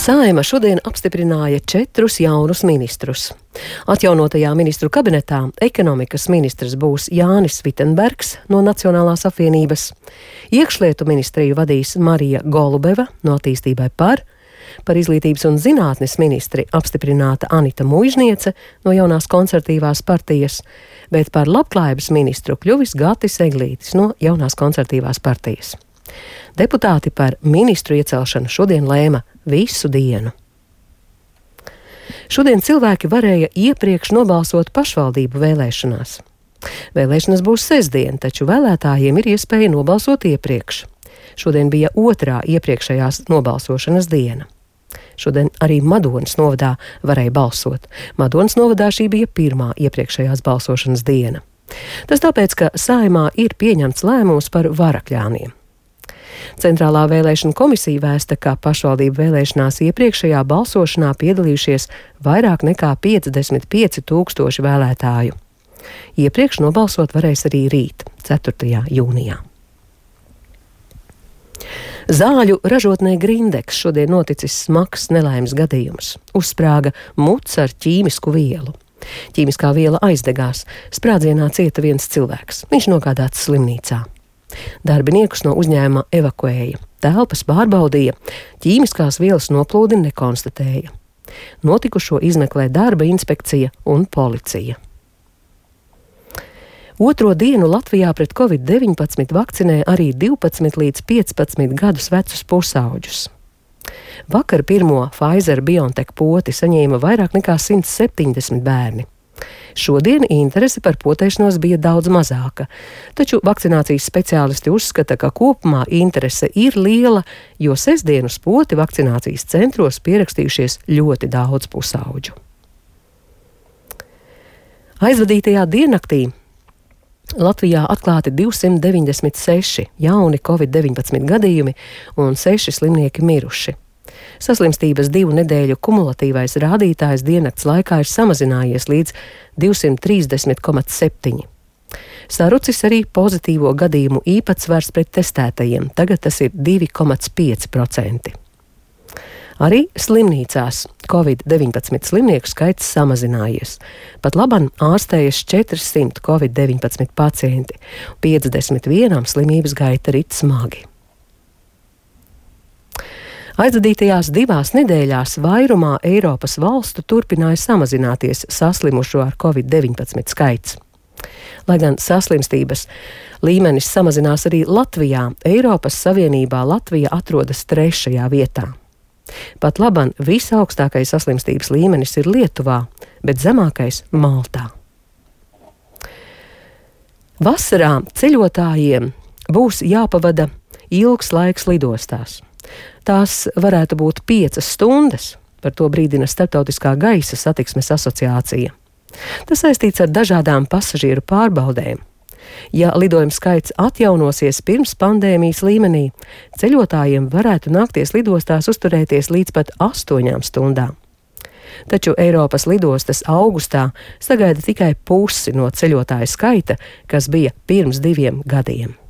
Saeima šodien apstiprināja 4 jaunus ministrus. Atjaunotajā ministru kabinetā ekonomikas ministrs būs Jānis Vitenbergs no Nacionālās apvienības, iekšlietu ministriju vadīs Marija Golubeva no Attīstībai par izglītības un zinātnes ministri apstiprināta Anita Muižniece no Jaunās konservatīvās partijas, bet par labklājības ministru kļuvis Gatis Eglītis no Jaunās konservatīvās partijas. Deputāti par ministru iecelšanu šodien lēma visu dienu. Šodien cilvēki varēja iepriekš nobalsot pašvaldību vēlēšanās. Vēlēšanas būs sestdien, taču vēlētājiem ir iespēja nobalsot iepriekš. Šodien bija otrā iepriekšējās nobalsošanas diena. Šodien arī Madonas novadā varēja balsot. Madonas novadā šī bija pirmā iepriekšējās balsošanas diena. Tas tāpēc, ka Saeimā ir pieņemts lēmums par varakļāniem. Centrālā vēlēšana komisija vēsta, ka pašvaldību vēlēšanās iepriekšējā balsošanā piedalījušies vairāk nekā 55 000 vēlētāju. Iepriekš nobalsot varēs arī rīt, 4. jūnijā. Zāļu ražotnē Grindeks šodien noticis smags nelaimes gadījums. Uzsprāga muts ar ķīmisku vielu. Ķīmiskā viela aizdegās, sprādzienā cieta viens cilvēks. Viņš nogādāts slimnīcā. Darbiniekus no uzņēmuma evakuēja, telpas pārbaudīja, ķīmiskās vielas noplūdi nekonstatēja. Notikušo izmeklē darba inspekcija un policija. Otro dienu Latvijā pret Covid-19 vakcinē arī 12 līdz 15 gadus vecus pusauģus. Vakar pirmo Pfizer-BioNTech poti saņēma vairāk nekā 170 bērni. Šodien interese par potēšanos bija daudz mazāka, taču vakcinācijas speciālisti uzskata, ka kopumā interese ir liela, jo sestdien uz poti vakcinācijas centros pierakstījušies ļoti daudz pusauģu. Aizvadītajā diennaktī Latvijā atklāti 296 jauni Covid-19 gadījumi un 6 slimnieki miruši. Saslimstības 2 nedēļu kumulatīvais rādītājs diennakts laikā ir samazinājies līdz 230,7. Sarucis arī pozitīvo gadījumu īpatsvars pret testētajiem, tagad tas ir 2,5%. Arī slimnīcās Covid-19 slimnieku skaits samazinājies. Pat labam ārstējas 400 Covid-19 pacienti, 51 slimības gaita rit smagi. Aizvadītajās 2 nedēļās vairumā Eiropas valstu turpināja samazināties saslimušo ar Covid-19 skaits. Lai gan saslimstības līmenis samazinās arī Latvijā, Eiropas Savienībā Latvija atrodas 3. vietā. Pat labam visaugstākais saslimstības līmenis ir Lietuvā, bet zemākais Maltā. Vasarā ceļotājiem būs jāpavada ilgs laiks lidostās. Tās varētu būt 5 stundas, par to brīdina Starptautiskā gaisa satiksmes asociācija. Tas saistīts ar dažādām pasažieru pārbaudēm. Ja lidojuma skaits atjaunosies pirms pandēmijas līmenī, ceļotājiem varētu nākties lidostās uzturēties līdz pat 8 stundām. Taču Eiropas lidostas augustā sagaida tikai pusi no ceļotāju skaita, kas bija pirms 2 gadiem.